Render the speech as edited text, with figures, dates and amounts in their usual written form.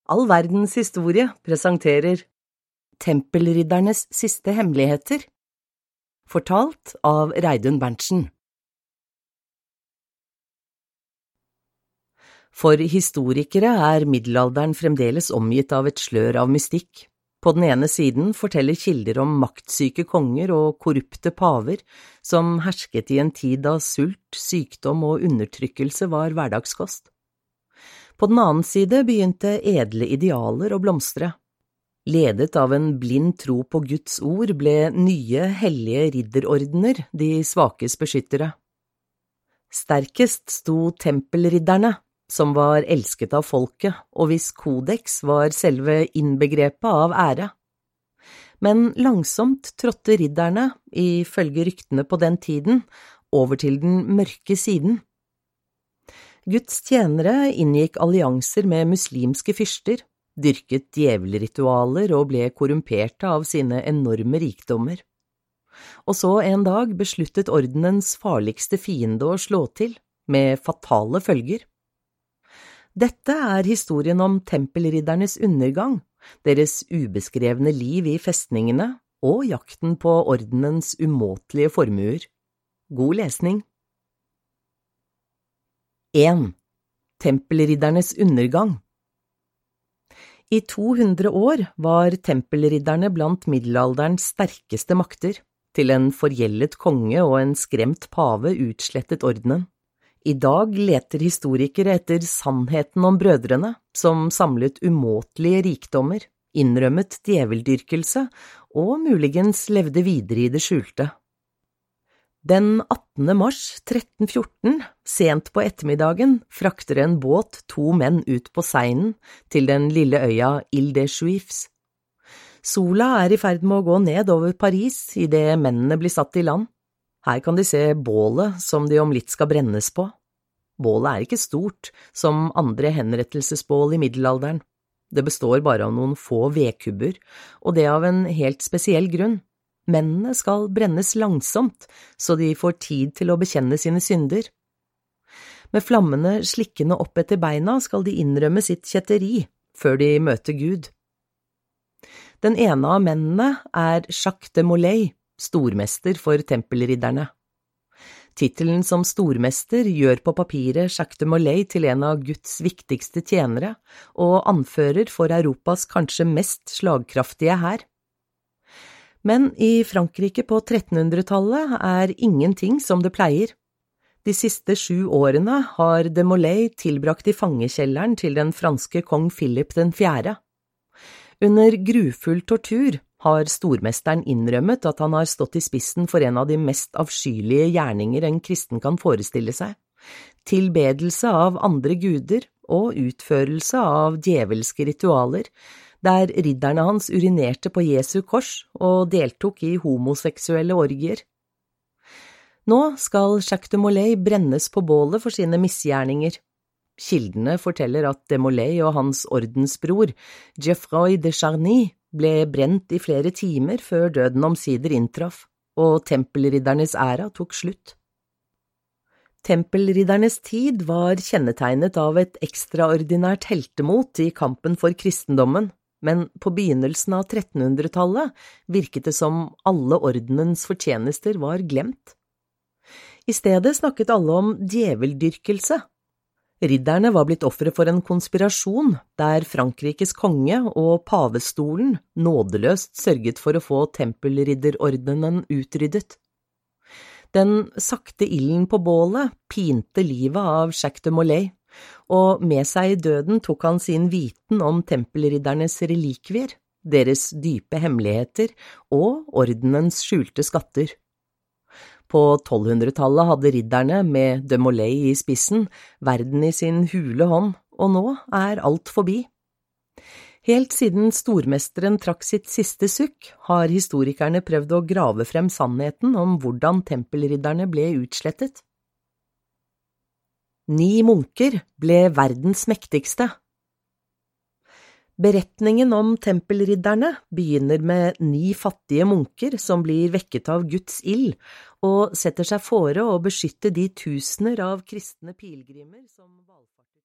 All verdens historie presenterer Tempelriddernes siste hemmeligheter, fortalt av Reidun Berntsen. For historikere middelalderen fremdeles omgitt av et slør av mystikk. På den ene siden forteller kilder om maktsyke konger og korrupte paver som hersket i en tid da sult, sykdom og undertrykkelse var hverdagskost. På den annen side begynte edle idealer å blomstre. Ledet av en blind tro på Guds ord ble nye, hellige ridderordener de svakes beskyttere. Sterkest sto tempelridderne, som var elsket av folket, og hvis kodeks var selve innbegrepet av ære. Men langsomt trådte ridderne, ifølge ryktene på den tiden, over til den mørke siden. Guds tjenere inngikk allianser med muslimske fyrster, dyrket djevelritualer og ble korrumperte av sine enorme rikdommer. Og så en dag besluttet ordenens farligste fiende å slå til, med fatale følger. Dette historien om tempelriddernes undergang, deres ubeskrevne liv i festningene og jakten på ordenens umåtelige formuer. God lesning. 1. Tempelriddernes undergang. I 200 år var tempelridderne blant middelalderens sterkeste makter, til en forgjeldet konge og en skremt pave utslettet ordenen. I dag leter historikere etter sannheten om brødrene, som samlet umåtelige rikdommer, innrømmet djeveldyrkelse og muligens levde videre i det skjulte. Den 18. mars 1314, sent på ettermiddagen, frakter en båt 2 menn ut på Seinen til den lille øya Île des Juifs. Sola i ferd med å gå ned over Paris i det mennene blir satt i land. Her kan de se bålet som de om litt skal brennes på. Bålet ikke stort, som andre henrettelsesbål i middelalderen. Det består bare av noen få vedkubber, og det av en helt spesiell grunn. Mennene skal brennes langsomt, så de får tid til å bekjenne sine synder. Med flammene slikkende opp etter beina skal de innrømme sitt kjetteri, før de møter Gud. Den ene av mennene Jacques de Molay, stormester for tempelridderne. Tittelen som stormester gjør på papiret Jacques de Molay til en av Guds viktigste tjenere og anfører for Europas kanskje mest slagkraftige hær. Men i Frankrike på 1300-tallet ingenting som det pleier. De siste 7 årene har de Molay tilbrakt i fangekjelleren til den franske kong Philip den 4. Under grufull tortur har stormesteren innrømmet at han har stått i spissen for en av de mest avskyelige gjerninger en kristen kan forestille seg, tilbedelse av andre guder og utførelse av djevelske ritualer, der ridderne hans urinerte på Jesu kors og deltok i homoseksuelle orgier. Nå skal Jacques de Molay brennes på bålet for sine misgjerninger. Kildene forteller at de Molay og hans ordensbror, Geoffroy de Charny, ble brent i flere timer før døden omsider inntraff, og tempelriddernes æra tok slutt. Tempelriddernes tid var kjennetegnet av et ekstraordinært heltemot i kampen for kristendommen, men på begynnelsen av 1300-tallet virket det som alle ordenens fortjenester var glemt. I stedet snakket alle om djeveldyrkelse. Ridderne var blitt ofre for en konspirasjon der Frankrikes konge og pavestolen nådeløst sørget for å få tempelridderordenen utryddet. Den sakte ilden på bålet pinte livet av Jacques de Molay, og med seg i døden tok han sin viten om tempelriddernes relikvier, deres dype hemmeligheter og ordenens skjulte skatter. På 1200-tallet hadde ridderne, med de Molay i spissen, verden i sin hule hånd, og nå alt forbi. Helt siden stormesteren trakk sitt siste sukk, har historikerne prøvd å grave frem sannheten om hvordan tempelridderne ble utslettet. 9 munker ble verdens mektigste. Beretningen om tempelridderne begynner med 9 fattige munker som blir vekket av Guds ild, og setter seg fore å beskytte de tusener av kristne pilgrimer som valfarter.